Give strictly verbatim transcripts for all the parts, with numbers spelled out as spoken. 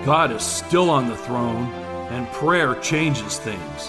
God is still on the throne, and prayer changes things.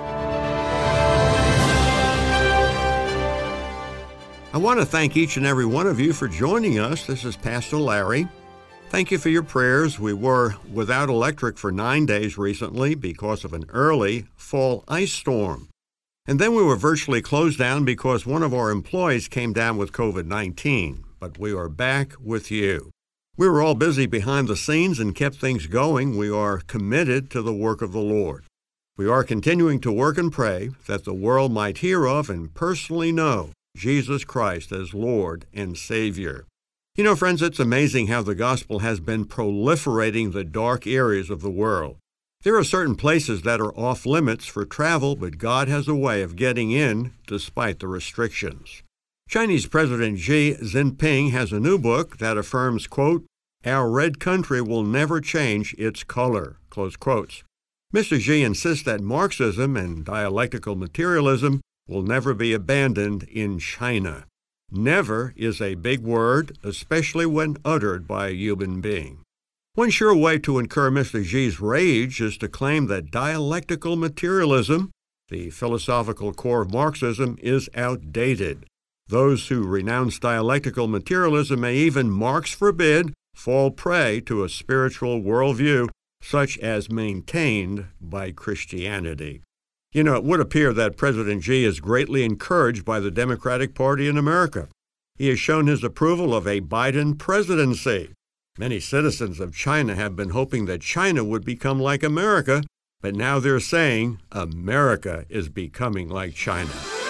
I want to thank each and every one of you for joining us. This is Pastor Larry. Thank you for your prayers. We were without electric for nine days recently because of an early fall ice storm. And then we were virtually closed down because one of our employees came down with covid nineteen. But we are back with you. We were all busy behind the scenes and kept things going. We are committed to the work of the Lord. We are continuing to work and pray that the world might hear of and personally know Jesus Christ as Lord and Savior. You know, friends, it's amazing how the gospel has been proliferating the dark areas of the world. There are certain places that are off limits for travel, but God has a way of getting in despite the restrictions. Chinese President Xi Jinping has a new book that affirms, quote, "Our red country will never change its color," close quotes. Mister Xi insists that Marxism and dialectical materialism will never be abandoned in China. Never is a big word, especially when uttered by a human being. One sure way to incur Mister Xi's rage is to claim that dialectical materialism, the philosophical core of Marxism, is outdated. Those who renounce dialectical materialism may even, Marx forbid, fall prey to a spiritual worldview such as maintained by Christianity. You know, it would appear that President Xi is greatly encouraged by the Democratic Party in America. He has shown his approval of a Biden presidency. Many citizens of China have been hoping that China would become like America, but now they're saying America is becoming like China.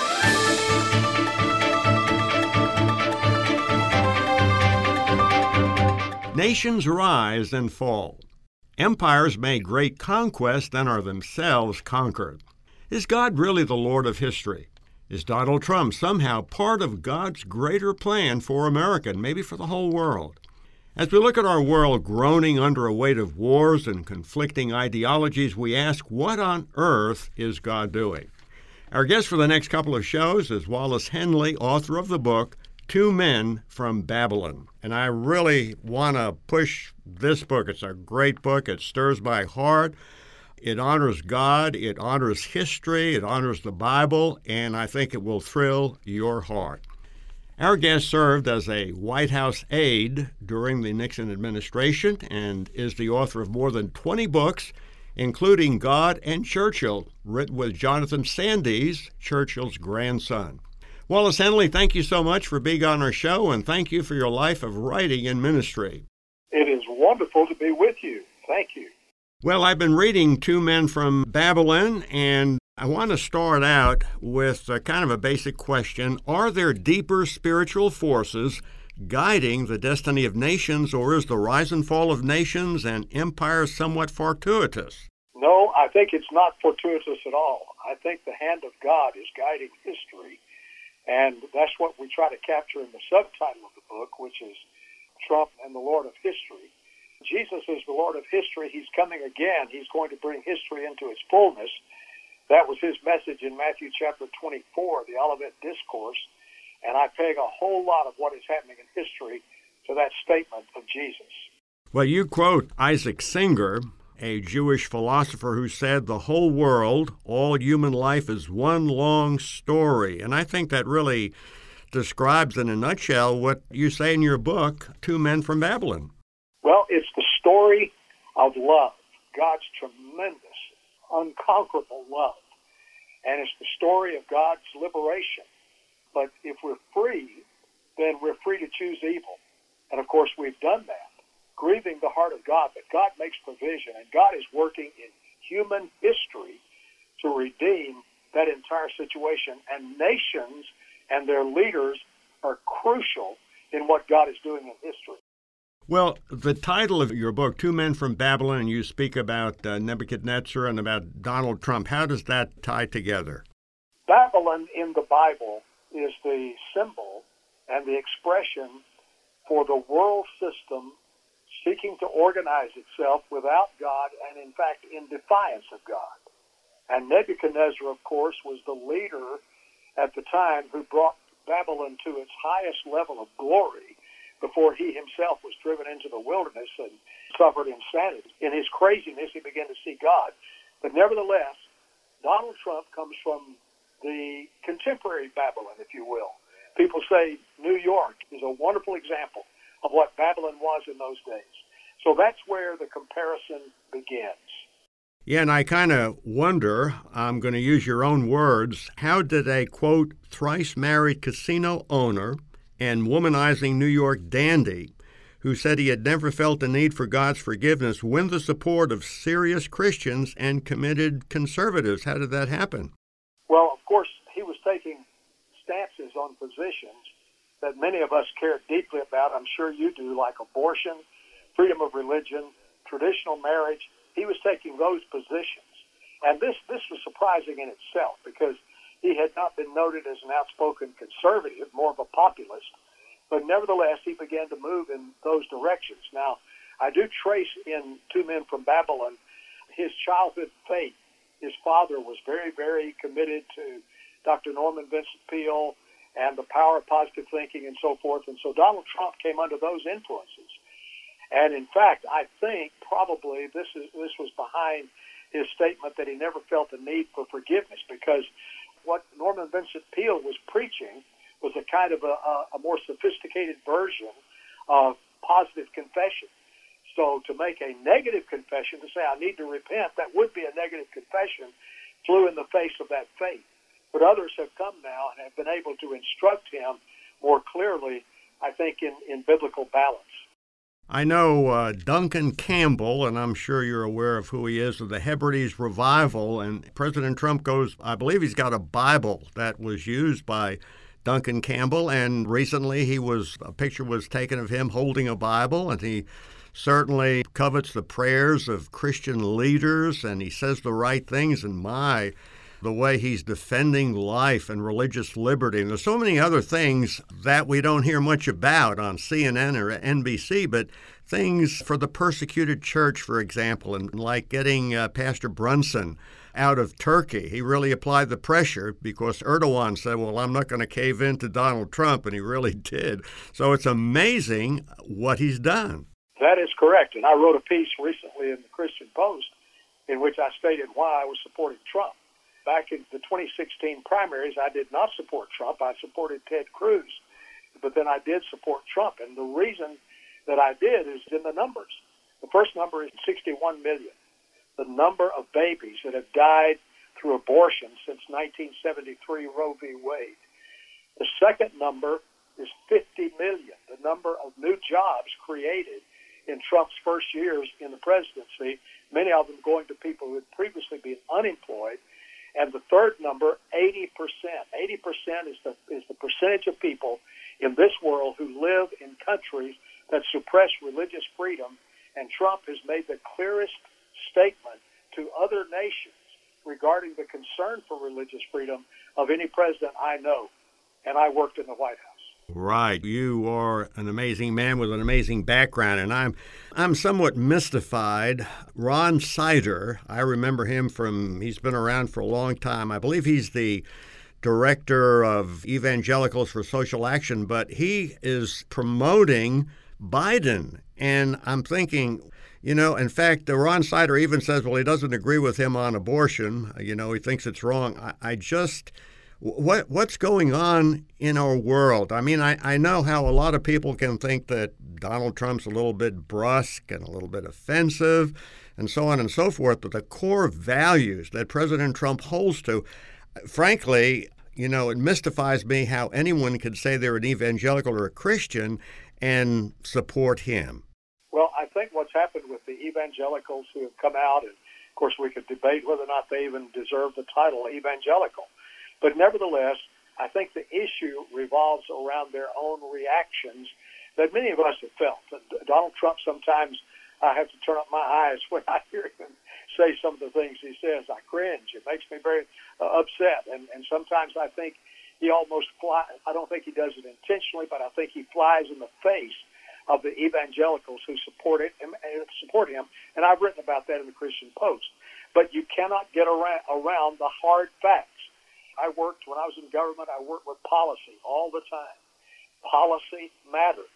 Nations rise and fall. Empires make great conquests and are themselves conquered. Is God really the Lord of history? Is Donald Trump somehow part of God's greater plan for America and maybe for the whole world? As we look at our world groaning under a weight of wars and conflicting ideologies, we ask, what on earth is God doing? Our guest for the next couple of shows is Wallace Henley, author of the book, Two Men from Babylon. And I really want to push this book. It's a great book. It stirs my heart. It honors God, it honors history, it honors the Bible, and I think it will thrill your heart. Our guest served as a White House aide during the Nixon administration and is the author of more than twenty books, including God and Churchill, written with Jonathan Sandys, Churchill's grandson. Wallace Henley, thank you so much for being on our show, and thank you for your life of writing and ministry. It is wonderful to be with you. Thank you. Well, I've been reading Two Men from Babylon, and I want to start out with a kind of a basic question. Are there deeper spiritual forces guiding the destiny of nations, or is the rise and fall of nations and empires somewhat fortuitous? No, I think it's not fortuitous at all. I think the hand of God is guiding history, and that's what we try to capture in the subtitle of the book, which is Trump and the Lord of History. Jesus is the Lord of history. He's coming again. He's going to bring history into its fullness. That was his message in Matthew chapter twenty-four, the Olivet Discourse. And I peg a whole lot of what is happening in history to that statement of Jesus. Well, you quote Isaac Singer, a Jewish philosopher who said the whole world, all human life is one long story. And I think that really describes in a nutshell what you say in your book, Two Men from Babylon. Well, it's the story of love, God's tremendous, unconquerable love. And it's the story of God's liberation. But if we're free, then we're free to choose evil. And of course, we've done that, grieving the heart of God. But God makes provision, and God is working in human history to redeem that entire situation. And nations and their leaders are crucial in what God is doing in history. Well, the title of your book, Two Men from Babylon, and you speak about uh, Nebuchadnezzar and about Donald Trump. How does that tie together? Babylon in the Bible is the symbol and the expression for the world system seeking to organize itself without God and, in fact, in defiance of God. And Nebuchadnezzar, of course, was the leader at the time who brought Babylon to its highest level of glory before he himself was driven into the wilderness and suffered insanity. In his craziness, he began to see God. But nevertheless, Donald Trump comes from the contemporary Babylon, if you will. People say New York is a wonderful example of what Babylon was in those days. So that's where the comparison begins. Yeah, and I kind of wonder, I'm going to use your own words, how did a, quote, thrice-married casino owner and womanizing New York dandy who said he had never felt the need for God's forgiveness win the support of serious Christians and committed conservatives? How did that happen? Well, of course, he was taking stances on positions that many of us care deeply about. I'm sure you do, like abortion, freedom of religion, traditional marriage. He was taking those positions. And this, this was surprising in itself because he had not been noted as an outspoken conservative, more of a populist. But nevertheless, he began to move in those directions. Now, I do trace in Two Men from Babylon his childhood faith. His father was very, very committed to Doctor Norman Vincent Peale and the power of positive thinking and so forth. And so Donald Trump came under those influences. And in fact, I think probably this is this was behind his statement that he never felt the need for forgiveness, because what Norman Vincent Peale was preaching was a kind of a, a more sophisticated version of positive confession. So to make a negative confession, to say I need to repent, that would be a negative confession, flew in the face of that faith. But others have come now and have been able to instruct him more clearly, I think, in, in biblical balance. I know uh, Duncan Campbell, and I'm sure you're aware of who he is, of the Hebrides Revival, and President Trump goes, I believe he's got a Bible that was used by Duncan Campbell, and recently he was, a picture was taken of him holding a Bible, and he certainly covets the prayers of Christian leaders, and he says the right things, and my, the way he's defending life and religious liberty. And there's so many other things that we don't hear much about on C N N or N B C, but things for the persecuted church, for example, and like getting uh, Pastor Brunson out of Turkey. He really applied the pressure because Erdogan said, well, I'm not going to cave in to Donald Trump, and he really did. So it's amazing what he's done. That is correct. And I wrote a piece recently in the Christian Post in which I stated why I was supporting Trump. Back in the twenty sixteen primaries, I did not support Trump. I supported Ted Cruz. But then I did support Trump. And the reason that I did is in the numbers. The first number is sixty-one million. The number of babies that have died through abortion since nineteen seventy-three Roe v. Wade. The second number is fifty million, the number of new jobs created in Trump's first years in the presidency, many of them going to people who had previously been unemployed. And the third number, eighty percent. eighty percent is the, is the percentage of people in this world who live in countries that suppress religious freedom. And Trump has made the clearest statement to other nations regarding the concern for religious freedom of any president I know. And I worked in the White House. Right. You are an amazing man with an amazing background, and I'm I'm somewhat mystified. Ron Sider, I remember him from, he's been around for a long time. I believe he's the director of Evangelicals for Social Action, but he is promoting Biden. And I'm thinking, you know, in fact, Ron Sider even says, well, he doesn't agree with him on abortion. You know, he thinks it's wrong. I, I just... What what's going on in our world? I mean, I, I know how a lot of people can think that Donald Trump's a little bit brusque and a little bit offensive and so on and so forth, but the core values that President Trump holds to, frankly, you know, it mystifies me how anyone could say they're an evangelical or a Christian and support him. Well, I think what's happened with the evangelicals who have come out, and of course we could debate whether or not they even deserve the title evangelical. But nevertheless, I think the issue revolves around their own reactions that many of us have felt. Donald Trump, sometimes I have to turn up my eyes when I hear him say some of the things he says. I cringe. It makes me very uh, upset. And, and sometimes I think he almost flies. I don't think he does it intentionally, but I think he flies in the face of the evangelicals who support it and support him. And I've written about that in the Christian Post. But you cannot get around, around the hard facts. I worked, when I was in government, I worked with policy all the time. Policy matters.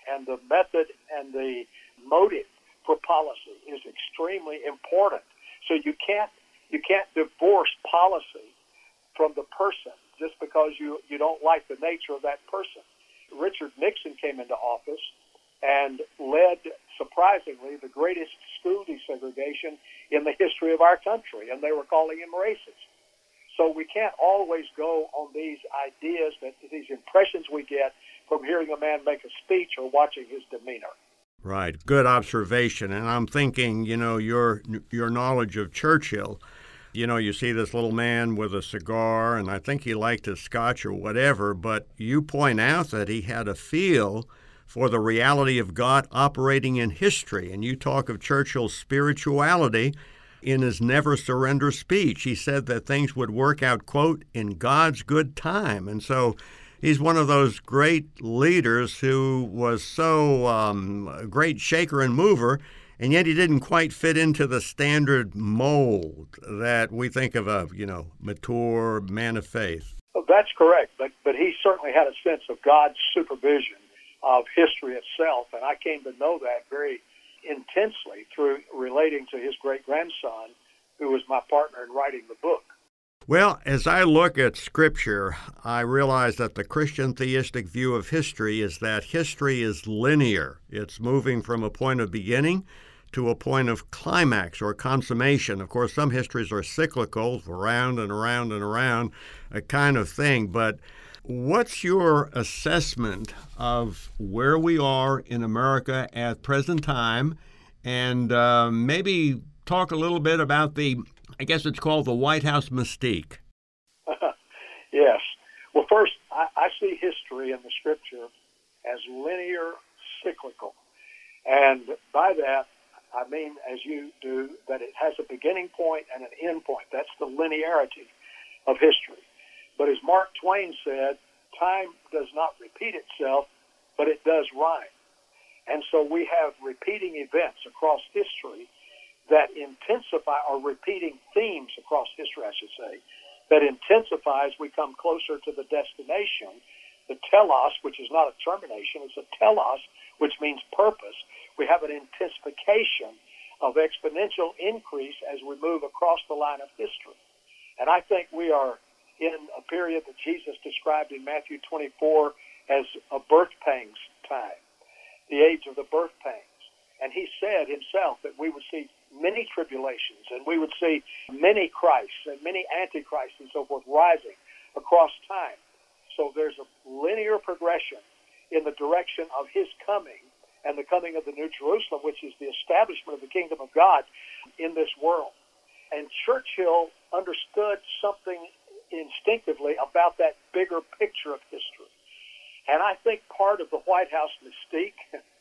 and the method and the motive for policy is extremely important. So you can't you can't divorce policy from the person just because you, you don't like the nature of that person. Richard Nixon came into office and led, surprisingly, the greatest school desegregation in the history of our country, and they were calling him racist. So we can't always go on these ideas, that these impressions we get from hearing a man make a speech or watching his demeanor. Right. Good observation. And I'm thinking, you know, your your knowledge of Churchill, you know, you see this little man with a cigar, and I think he liked his scotch or whatever, but you point out that he had a feel for the reality of God operating in history. And you talk of Churchill's spirituality in his Never Surrender speech. He said that things would work out, quote, in God's good time. And so he's one of those great leaders who was so um, a great shaker and mover, and yet he didn't quite fit into the standard mold that we think of a, you know, mature man of faith. Well, that's correct, but, but he certainly had a sense of God's supervision of history itself, and I came to know that very intensely through relating to his great-grandson, who was my partner in writing the book. Well, as I look at Scripture, I realize that the Christian theistic view of history is that history is linear. It's moving from a point of beginning to a point of climax or consummation. Of course, some histories are cyclical, around and around and around, a kind of thing. But what's your assessment of where we are in America at present time, and uh, maybe talk a little bit about the, I guess it's called the White House mystique? Yes. Well, first, I, I see history in the Scripture as linear, cyclical. And by that, I mean, as you do, that it has a beginning point and an end point. That's the linearity of history. But as Mark Twain said, time does not repeat itself, but it does rhyme. And so we have repeating events across history that intensify, or repeating themes across history, I should say, that intensify as we come closer to the destination, the telos, which is not a termination, it's a telos, which means purpose. We have an intensification of exponential increase as we move across the line of history. And I think we are in a period that Jesus described in Matthew twenty-four as a birth pangs time, the age of the birth pangs. And he said himself that we would see many tribulations, and we would see many Christs and many antichrists and so forth rising across time. So there's a linear progression in the direction of his coming and the coming of the New Jerusalem, which is the establishment of the kingdom of God in this world. And Churchill understood something instinctively about that bigger picture of history. And I think part of the White House mystique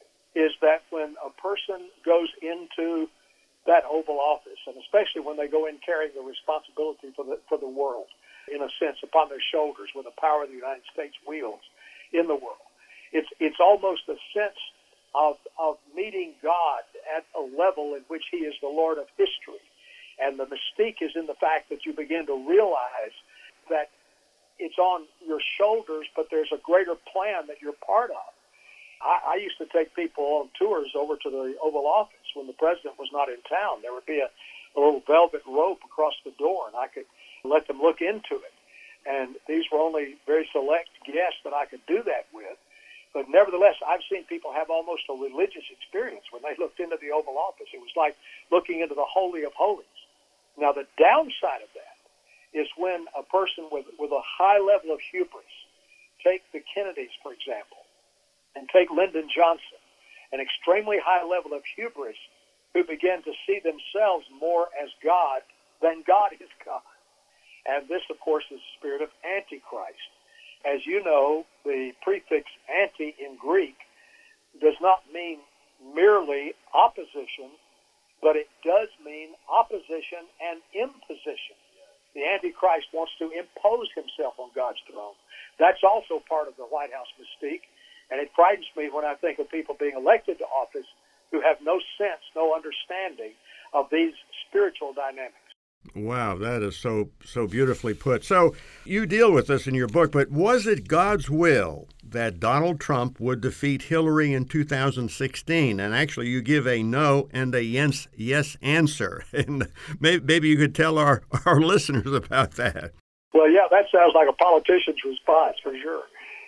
is that when a person goes into that Oval Office, and especially when they go in carrying the responsibility for the for the world, in a sense, upon their shoulders, where the power of the United States wields in the world, it's it's almost a sense of of meeting God at a level in which he is the Lord of history. And the mystique is in the fact that you begin to realize that it's on your shoulders, but there's a greater plan that you're part of. I, I used to take people on tours over to the Oval Office when the president was not in town. There would be a, a little velvet rope across the door, and I could let them look into it. And these were only very select guests that I could do that with. But nevertheless, I've seen people have almost a religious experience when they looked into the Oval Office. It was like looking into the Holy of Holies. Now, the downside of that is when a person with, with a high level of hubris, take the Kennedys, for example, and take Lyndon Johnson, an extremely high level of hubris, who begin to see themselves more as God than God is God. And this, of course, is the spirit of Antichrist. As you know, the prefix anti in Greek does not mean merely opposition, but it does mean opposition and imposition. The Antichrist wants to impose himself on God's throne. That's also part of the White House mystique, and it frightens me when I think of people being elected to office who have no sense, no understanding of these spiritual dynamics. Wow, that is so so beautifully put. So you deal with this in your book, but was it God's will that Donald Trump would defeat Hillary in two thousand sixteen. And actually, you give a no and a yes, yes answer. And maybe, maybe you could tell our, our listeners about that. Well, yeah, that sounds like a politician's response for sure.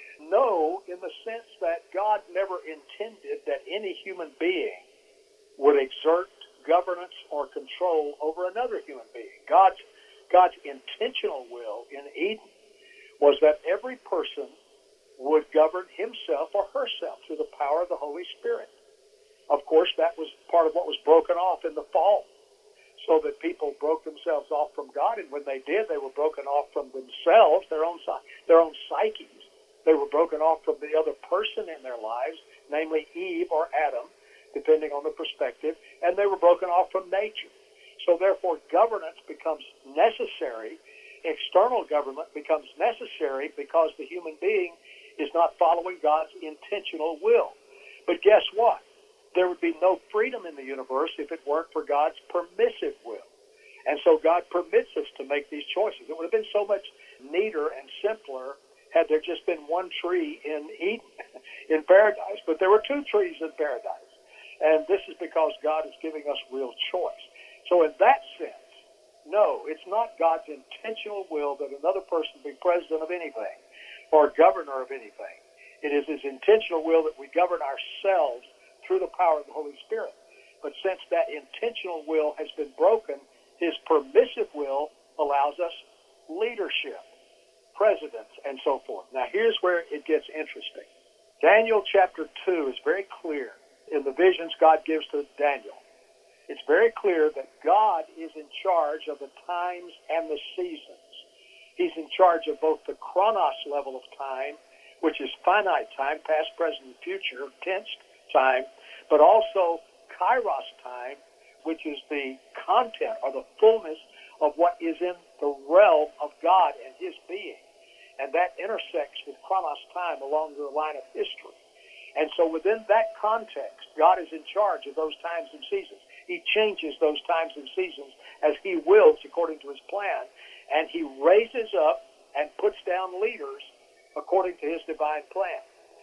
No, in the sense that God never intended that any human being would exert governance or control over another human being. God's, God's intentional will in Eden was that every person would govern himself or herself through the power of the Holy Spirit. Of course, that was part of what was broken off in the fall, so that people broke themselves off from God, and when they did, they were broken off from themselves, their own their own psyches. They were broken off from the other person in their lives, namely Eve or Adam, depending on the perspective, and they were broken off from nature. So therefore, governance becomes necessary. External government becomes necessary because the human being is not following God's intentional will. But guess what? There would be no freedom in the universe if it weren't for God's permissive will. And so God permits us to make these choices. It would have been so much neater and simpler had there just been one tree in Eden, in paradise. But there were two trees in paradise. And this is because God is giving us real choice. So in that sense, no, it's not God's intentional will that another person be president of anything or governor of anything. It is his intentional will that we govern ourselves through the power of the Holy Spirit. But since that intentional will has been broken, his permissive will allows us leadership, presidents, and so forth. Now, here's where it gets interesting. Daniel chapter two is very clear in the visions God gives to Daniel. It's very clear that God is in charge of the times and the seasons. He's in charge of both the chronos level of time, which is finite time, past, present, and future, tense time, but also kairos time, which is the content or the fullness of what is in the realm of God and his being. And that intersects with chronos time along the line of history. And so within that context, God is in charge of those times and seasons. He changes those times and seasons as he wills according to his plan. And he raises up and puts down leaders according to his divine plan.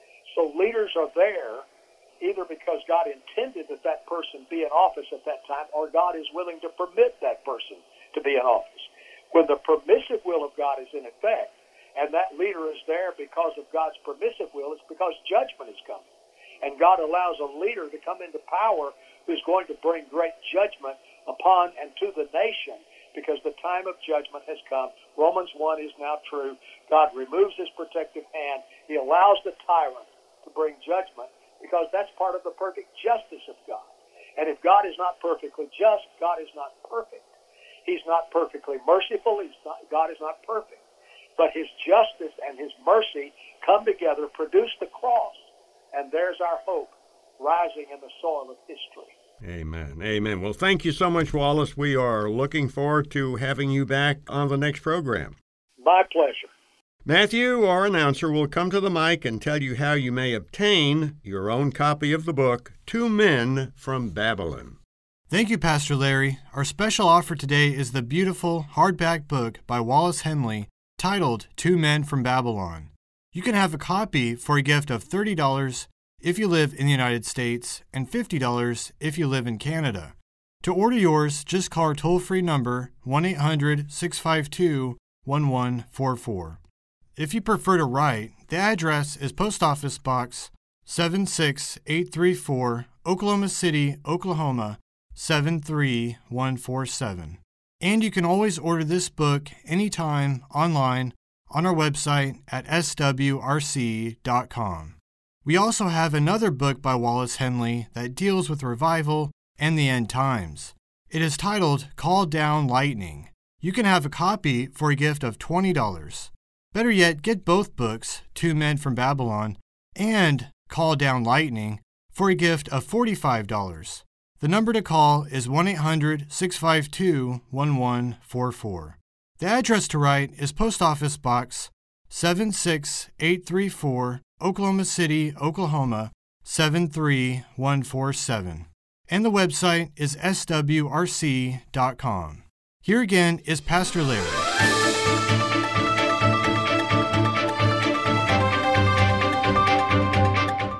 So leaders are there either because God intended that that person be in office at that time, or God is willing to permit that person to be in office. When the permissive will of God is in effect, and that leader is there because of God's permissive will, it's because judgment is coming. And God allows a leader to come into power who's going to bring great judgment upon and to the nation, because the time of judgment has come. Romans one is now true. God removes his protective hand. He allows the tyrant to bring judgment, because that's part of the perfect justice of God. And if God is not perfectly just, God is not perfect. He's not perfectly merciful. He's not, God is not perfect. But his justice and his mercy come together, produce the cross, and there's our hope rising in the soil of history. Amen. Amen. Well, thank you so much, Wallace. We are looking forward to having you back on the next program. My pleasure. Matthew, our announcer, will come to the mic and tell you how you may obtain your own copy of the book, Two Men from Babylon. Thank you, Pastor Larry. Our special offer today is the beautiful hardback book by Wallace Henley titled Two Men from Babylon. You can have a copy for a gift of thirty dollars if you live in the United States and fifty dollars if you live in Canada. To order yours, just call our toll-free number one eight hundred, six five two, one one four four. If you prefer to write, the address is Post Office Box seven six eight three four, Oklahoma City, Oklahoma seven three one four seven. And you can always order this book anytime online on our website at s w r c dot com. We also have another book by Wallace Henley that deals with revival and the end times. It is titled Call Down Lightning. You can have a copy for a gift of twenty dollars. Better yet, get both books, Two Men from Babylon and Call Down Lightning, for a gift of forty-five dollars. The number to call is one eight hundred, six five two, one one four four. The address to write is Post Office Box seven six eight three four, Oklahoma City, Oklahoma seven three one four seven. And the website is s w r c dot com. Here again is Pastor Larry.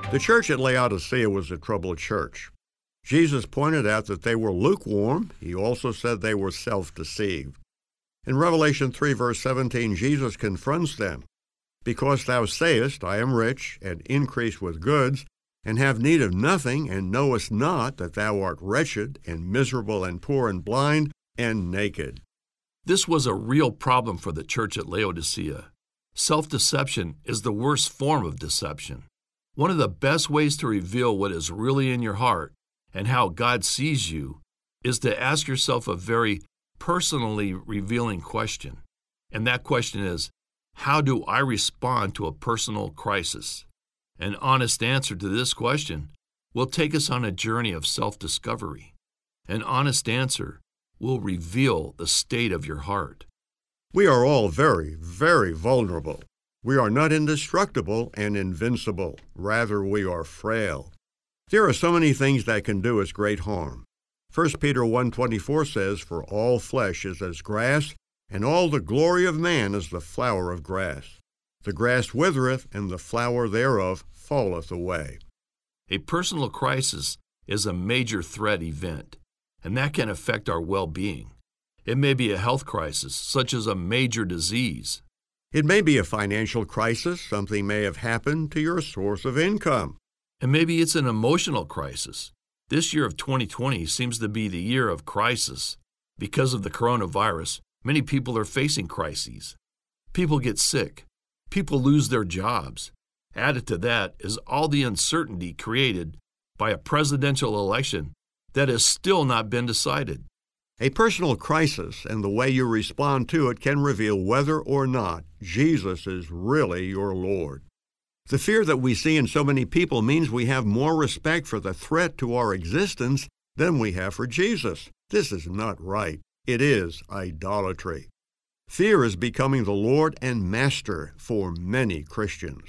The church at Laodicea was a troubled church. Jesus pointed out that they were lukewarm. He also said they were self-deceived. In Revelation three, verse seventeen, Jesus confronts them. Because thou sayest, I am rich, and increase with goods, and have need of nothing, and knowest not that thou art wretched, and miserable, and poor, and blind, and naked. This was a real problem for the church at Laodicea. Self-deception is the worst form of deception. One of the best ways to reveal what is really in your heart and how God sees you is to ask yourself a very personally revealing question. And that question is, how do I respond to a personal crisis? An honest answer to this question will take us on a journey of self-discovery. An honest answer will reveal the state of your heart. We are all very, very vulnerable. We are not indestructible and invincible. Rather, we are frail. There are so many things that can do us great harm. First Peter one twenty-four says, For all flesh is as grass, and all the glory of man is the flower of grass. The grass withereth, and the flower thereof falleth away. A personal crisis is a major threat event, and that can affect our well-being. It may be a health crisis, such as a major disease. It may be a financial crisis. Something may have happened to your source of income. And maybe it's an emotional crisis. This year of twenty twenty seems to be the year of crisis. Because of the coronavirus, many people are facing crises. People get sick. People lose their jobs. Added to that is all the uncertainty created by a presidential election that has still not been decided. A personal crisis and the way you respond to it can reveal whether or not Jesus is really your Lord. The fear that we see in so many people means we have more respect for the threat to our existence than we have for Jesus. This is not right. It is idolatry. Fear is becoming the Lord and Master for many Christians.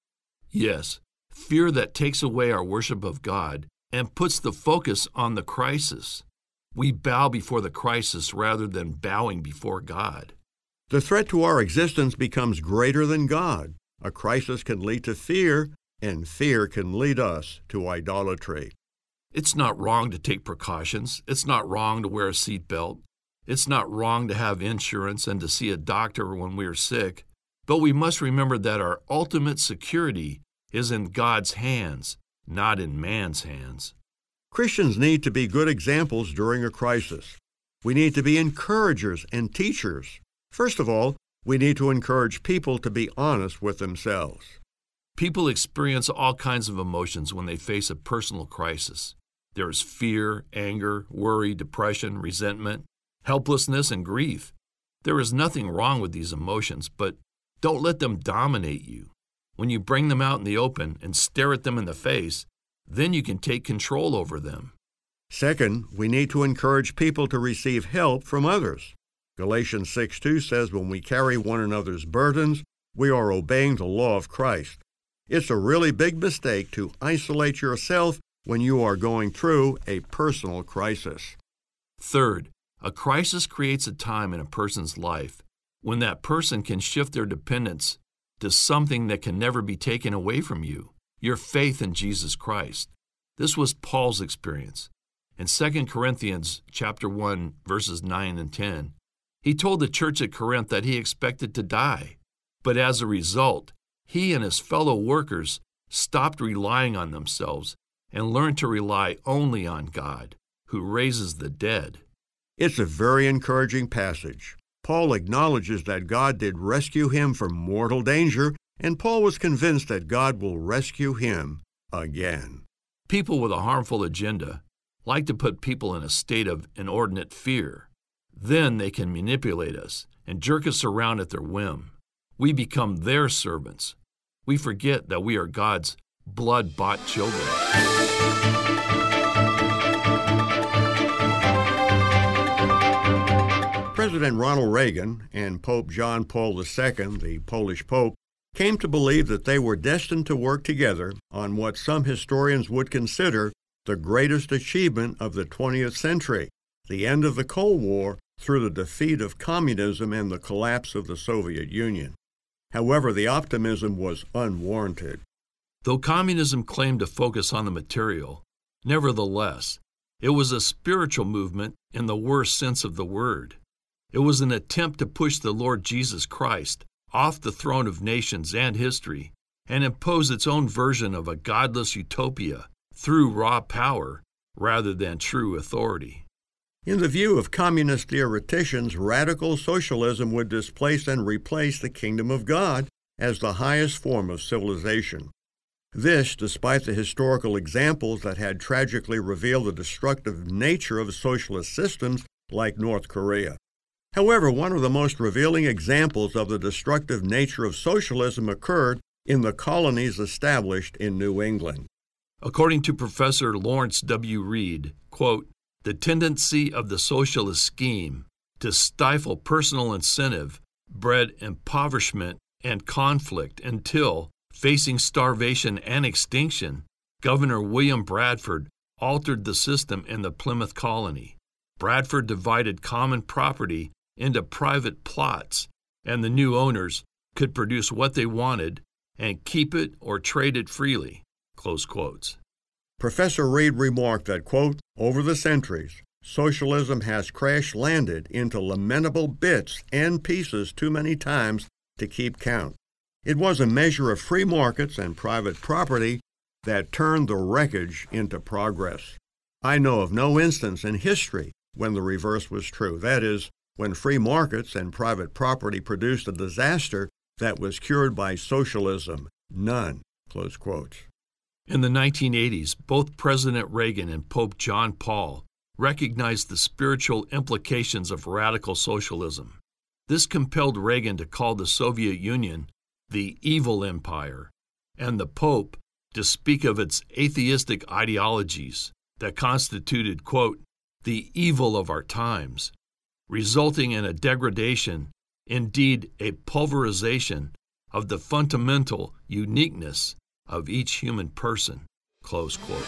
Yes, fear that takes away our worship of God and puts the focus on the crisis. We bow before the crisis rather than bowing before God. The threat to our existence becomes greater than God. A crisis can lead to fear, and fear can lead us to idolatry. It's not wrong to take precautions. It's not wrong to wear a seatbelt. It's not wrong to have insurance and to see a doctor when we're sick. But we must remember that our ultimate security is in God's hands, not in man's hands. Christians need to be good examples during a crisis. We need to be encouragers and teachers. First of all, we need to encourage people to be honest with themselves. People experience all kinds of emotions when they face a personal crisis. There is fear, anger, worry, depression, resentment, helplessness, and grief. There is nothing wrong with these emotions, but don't let them dominate you. When you bring them out in the open and stare at them in the face, then you can take control over them. Second, we need to encourage people to receive help from others. Galatians six two says, when we carry one another's burdens, we are obeying the law of Christ. It's a really big mistake to isolate yourself when you are going through a personal crisis. Third, a crisis creates a time in a person's life when that person can shift their dependence to something that can never be taken away from you, your faith in Jesus Christ. This was Paul's experience. In Second Corinthians chapter one, verses nine and ten, he told the church at Corinth that he expected to die, but as a result, he and his fellow workers stopped relying on themselves and learned to rely only on God, who raises the dead. It's a very encouraging passage. Paul acknowledges that God did rescue him from mortal danger, and Paul was convinced that God will rescue him again. People with a harmful agenda like to put people in a state of inordinate fear. Then they can manipulate us and jerk us around at their whim. We become their servants. We forget that we are God's blood-bought children. President Ronald Reagan and Pope John Paul the Second, the Polish Pope, came to believe that they were destined to work together on what some historians would consider the greatest achievement of the twentieth century, the end of the Cold War through the defeat of communism and the collapse of the Soviet Union. However, the optimism was unwarranted. Though communism claimed to focus on the material, nevertheless, it was a spiritual movement in the worst sense of the word. It was an attempt to push the Lord Jesus Christ off the throne of nations and history and impose its own version of a godless utopia through raw power rather than true authority. In the view of communist theoreticians, radical socialism would displace and replace the kingdom of God as the highest form of civilization. This, despite the historical examples that had tragically revealed the destructive nature of socialist systems like North Korea. However, one of the most revealing examples of the destructive nature of socialism occurred in the colonies established in New England. According to Professor Lawrence W. Reed, quote, "The tendency of the socialist scheme to stifle personal incentive bred impoverishment and conflict until, facing starvation and extinction, Governor William Bradford altered the system in the Plymouth colony. Bradford divided common property into private plots, and the new owners could produce what they wanted and keep it or trade it freely." Close quotes. Professor Reed remarked that, quote, "Over the centuries, socialism has crash-landed into lamentable bits and pieces too many times to keep count. It was a measure of free markets and private property that turned the wreckage into progress. I know of no instance in history when the reverse was true. That is, when free markets and private property produced a disaster that was cured by socialism. None." Close quotes. In the nineteen eighties, both President Reagan and Pope John Paul recognized the spiritual implications of radical socialism. This compelled Reagan to call the Soviet Union the evil empire, and the Pope to speak of its atheistic ideologies that constituted, quote, "the evil of our times," resulting in a degradation, indeed a pulverization, of the fundamental uniqueness of each human person, close quote.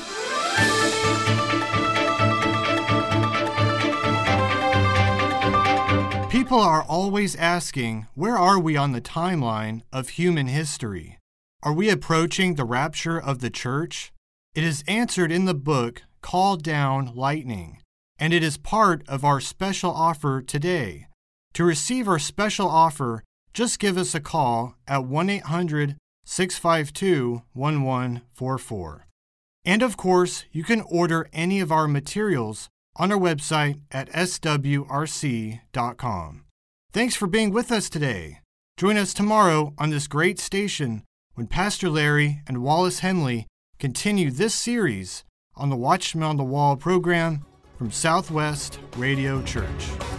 People are always asking, where are we on the timeline of human history? Are we approaching the rapture of the church? It is answered in the book, Call Down Lightning, and it is part of our special offer today. To receive our special offer, just give us a call at one eight hundred, six five two, one one four four. And of course, you can order any of our materials on our website at s w r c dot com. Thanks for being with us today. Join us tomorrow on this great station when Pastor Larry and Wallace Henley continue this series on the Watchman on the Wall program from Southwest Radio Church.